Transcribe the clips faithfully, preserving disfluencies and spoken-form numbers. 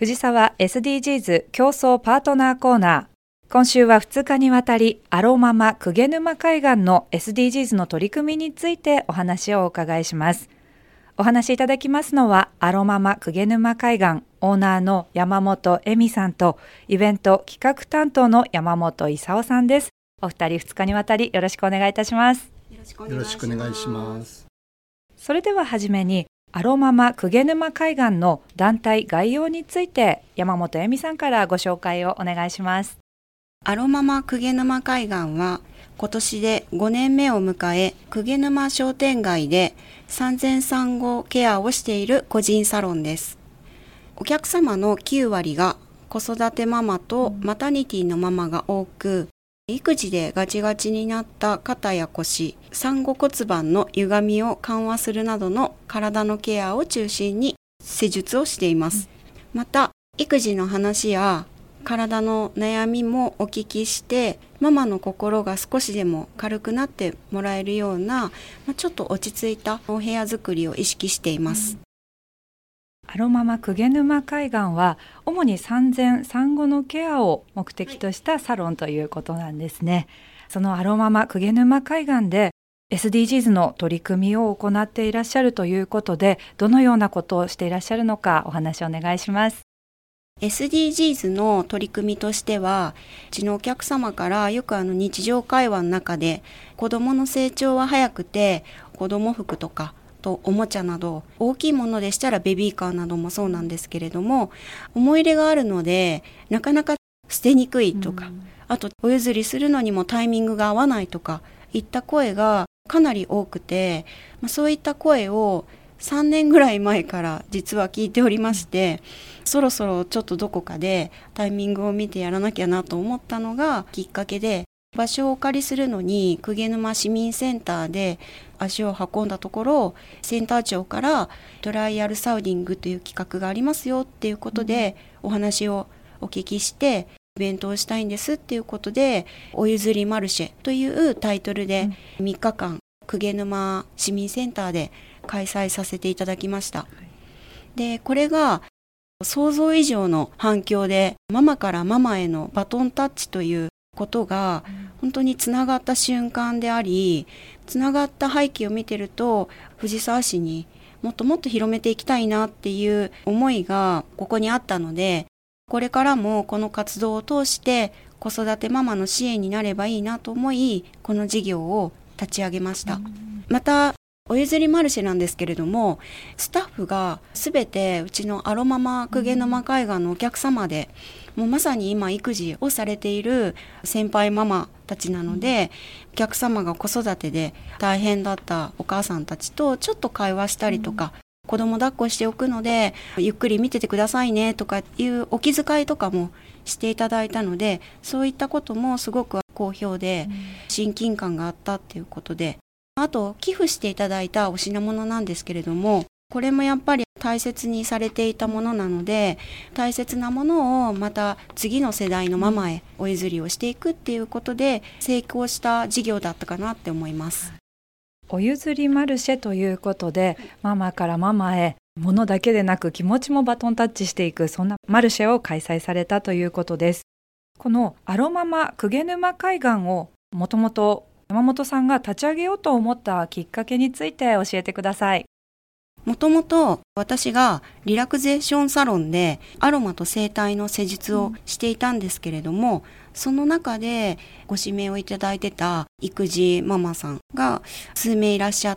藤沢 エスディージーズ 競争パートナーコーナー。今週はふつかにわたりアロママ鵠沼海岸の エスディージーズ の取り組みについてお話をお伺いします。お話しいただきますのはアロママ鵠沼海岸オーナーの山本恵美さんとイベント企画担当の山本勲さんです。お二人ふつかにわたりよろしくお願いいたします。 よろしくお願いします。 それでははじめにアロママ鵠沼海岸の団体概要について山本恵美さんからご紹介をお願いします。 アロママ鵠沼海岸は今年でごねんめを迎え、鵠沼商店街で産前産後ケアをしている個人サロンです。お客様のきゅうわりが子育てママとマタニティのママが多く、育児でガチガチになった肩や腰、産後骨盤の歪みを緩和するなどの体のケアを中心に施術をしています。また、育児の話や体の悩みもお聞きして、ママの心が少しでも軽くなってもらえるような、ちょっと落ち着いたお部屋作りを意識しています。 アロママ鵠沼海岸は主に産前産後のケアを目的としたサロンということなんですね。はい、そのアロママ鵠沼海岸で エスディージーズ の取り組みを行っていらっしゃるということで、どのようなことをしていらっしゃるのかお話をお願いします。 エスディージーズ の取り組みとしては、うちのお客様からよくあの日常会話の中で、子どもの成長は早くて子ども服とかとおもちゃなど大きいものでしたらベビーカーなどもそうなんですけれども、思い入れがあるのでなかなか捨てにくいとか、うん、あとお譲りするのにもタイミングが合わないとかいった声がかなり多くて、まあ、そういった声をさんねんぐらい前から実は聞いておりまして、そろそろちょっとどこかでタイミングを見てやらなきゃなと思ったのがきっかけで、場所をお借りするのに鵠沼市民センターで足を運んだところ、センター長からトライアルサウディングという企画がありますよっていうことでお話をお聞きして、イベントをしたいんですっていうことで、お譲りマルシェというタイトルでみっかかん鵠沼市民センターで開催させていただきました。で、これが想像以上の反響で、ママからママへのバトンタッチということが本当につながった瞬間であり、つながった背景を見てると、藤沢市にもっともっと広めていきたいなっていう思いがここにあったので、これからもこの活動を通して子育てママの支援になればいいなと思い、この事業を立ち上げました。またお譲りマルシェなんですけれども、スタッフがすべてうちのアロママ鵠沼海岸のお客様で、もうまさに今育児をされている先輩ママたちなので、お客様が子育てで大変だったお母さんたちとちょっと会話したりとか、子供抱っこしておくのでゆっくり見ててくださいねとかいうお気遣いとかもしていただいたので、そういったこともすごく好評で親近感があったっていうことで、あと寄付していただいたお品物なんですけれども、これもやっぱり大切にされていたものなので、大切なものをまた次の世代のママへお譲りをしていくっていうことで成功した事業だったかなって思います。 お譲りマルシェということで、ママからママへ物だけでなく気持ちもバトンタッチしていく、そんなマルシェを開催されたということです。このアロママ鵠沼海岸をもともと山本さんが立ち上げようと思ったきっかけについて教えてください。 もともと私がリラクゼーションサロンでアロマと整体の施術をしていたんですけれども、うん、その中でご指名をいただいてた育児ママさんが数名いらっしゃって、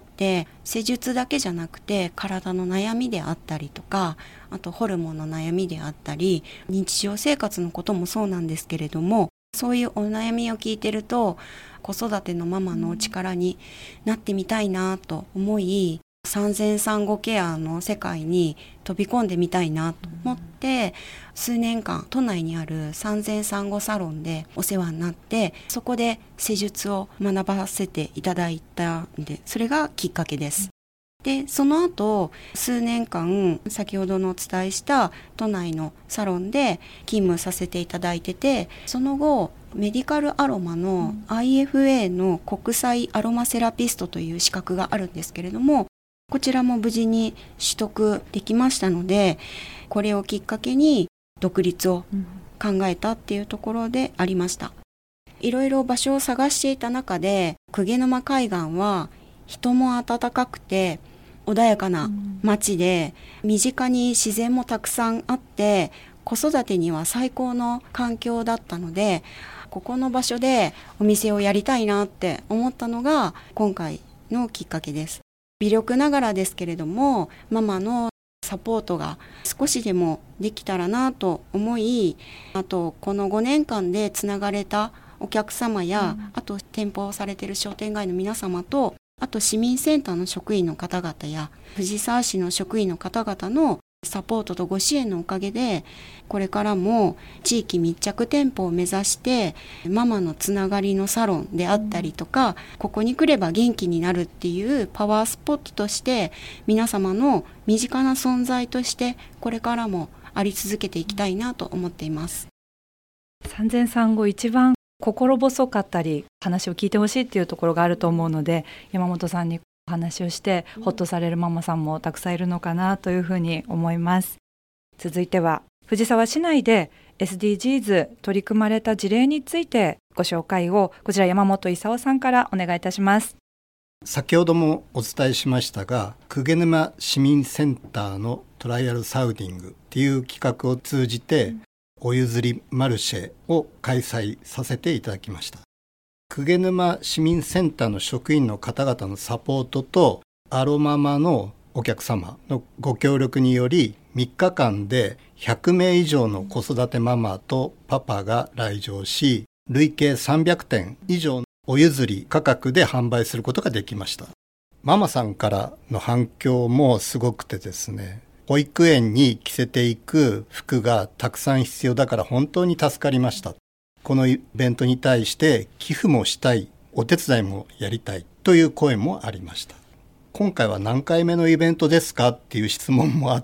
施術だけじゃなくて体の悩みであったりとか、あとホルモンの悩みであったり、日常生活のこともそうなんですけれども、そういうお悩みを聞いてると子育てのママの力になってみたいなと思い、産前産後ケアの世界に飛び込んでみたいなと思って、数年間都内にある産前産後サロンでお世話になって、そこで施術を学ばせていただいたんで、それがきっかけです。で、その後数年間先ほどのお伝えした都内のサロンで勤務させていただいてて、その後メディカルアロマの アイエフエー の国際アロマセラピストという資格があるんですけれども、こちらも無事に取得できましたので、これをきっかけに独立を考えたっていうところでありました。いろいろ場所を探していた中で、鵠沼海岸は人も温かくて穏やかな街で、身近に自然もたくさんあって子育てには最高の環境だったので、ここの場所でお店をやりたいなって思ったのが今回のきっかけです。微力ながらですけれども、ママのサポートが少しでもできたらなと思い、あとこのごねんかんでつながれたお客様や、うん、あと店舗をされている商店街の皆様と、あと市民センターの職員の方々や藤沢市の職員の方々のサポートとご支援のおかげで、これからも地域密着店舗を目指してママのつながりのサロンであったりとか、うん、ここに来れば元気になるっていうパワースポットとして皆様の身近な存在としてこれからもあり続けていきたいなと思っています。 産前産後一番心細かったり話を聞いてほしいっていうところがあると思うので、山本さんにお話をしてほっとされるママさんもたくさんいるのかなというふうに思います。続いては藤沢市内で エスディージーズ 取り組まれた事例についてご紹介を、こちら山本勲さんからお願いいたします。 先ほどもお伝えしましたが、鵠沼市民センターのトライアルサウディングっていう企画を通じて、うん、お譲りマルシェを開催させていただきました。鵠沼市民センターの職員の方々のサポートとアロママのお客様のご協力により、みっかかんでひゃくめい以上の子育てママとパパが来場し、累計さんびゃくてん以上のお譲り価格で販売することができました。ママさんからの反響もすごくてですね、保育園に着せていく服がたくさん必要だから本当に助かりました。このイベントに対して寄付もしたい、お手伝いもやりたいという声もありました。今回は何回目のイベントですかっていう質問もあって、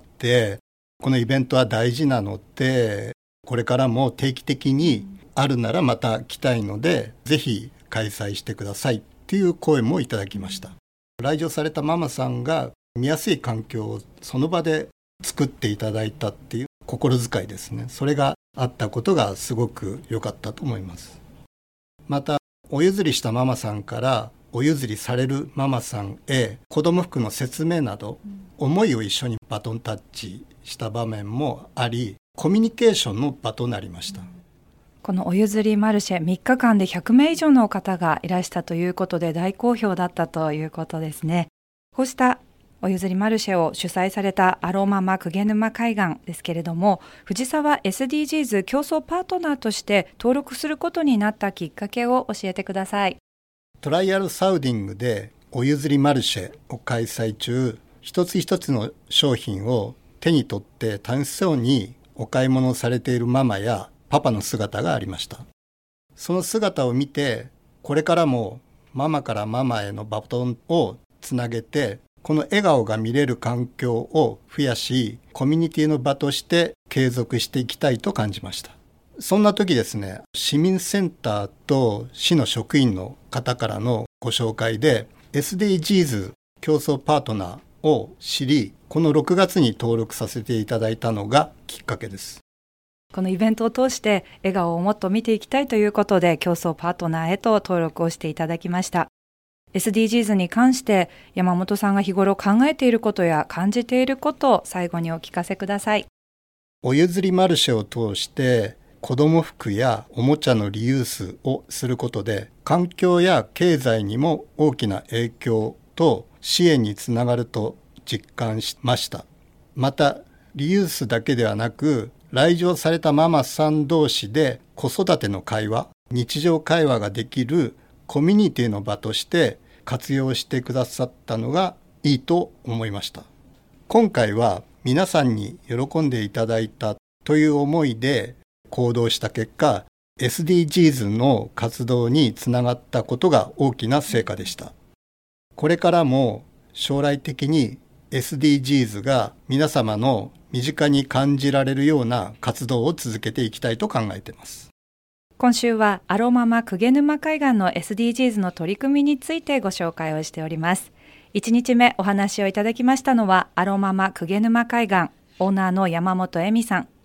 このイベントは大事なので、これからも定期的にあるならまた来たいので、ぜひ開催してくださいっていう声もいただきました。来場されたママさんが見やすい環境をその場で作っていただいたっていう心遣いですね。それがあったことがすごく良かったと思います。また、お譲りしたママさんからお譲りされるママさんへ子ども服の説明など、うん、思いを一緒にバトンタッチした場面もあり、コミュニケーションの場となりました。 このお譲りマルシェ、みっかかんでひゃくめい以上の方がいらしたということで大好評だったということですね。こうしたお譲りマルシェを主催されたアロママ鵠沼海岸ですけれども、藤沢 エスディージーズ 競争パートナーとして登録することになったきっかけを教えてください。 トライアルサウディングでお譲りマルシェを開催中、一つ一つの商品を手に取って楽しそうにお買い物されているママやパパの姿がありました。その姿を見て、これからもママからママへのバトンをつなげて、この笑顔が見れる環境を増やし、コミュニティの場として継続していきたいと感じました。そんな時ですね、市民センターと市の職員の方からのご紹介で エスディージーズ 競争パートナーを知り、このろくがつに登録させていただいたのがきっかけです。 このイベントを通して笑顔をもっと見ていきたいということで、競争パートナーへと登録をしていただきました。エスディージーズ に関して山本さんが日頃考えていることや感じていることを最後にお聞かせください。 お譲りマルシェを通して子ども服やおもちゃのリユースをすることで、環境や経済にも大きな影響と支援につながると実感しました。またリユースだけではなく、来場されたママさん同士で子育ての会話、日常会話ができるコミュニティの場として活用してくださったのがいいと思いました。今回は皆さんに喜んでいただいたという思いで行動した結果、エスディージーズ の活動につながったことが大きな成果でした。これからも将来的に エスディージーズ が皆様の身近に感じられるような活動を続けていきたいと考えています。 今週はアロママ鵠沼海岸の エスディージーズ の取り組みについてご紹介をしております。いちにちめお話をいただきましたのはアロママ鵠沼海岸オーナーの山本恵美さん、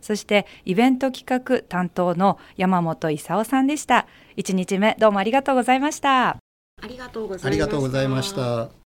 そしてイベント企画担当の山本勲さんでした。いちにちめどうもありがとうございました。 ありがとうございました。 ありがとうございました。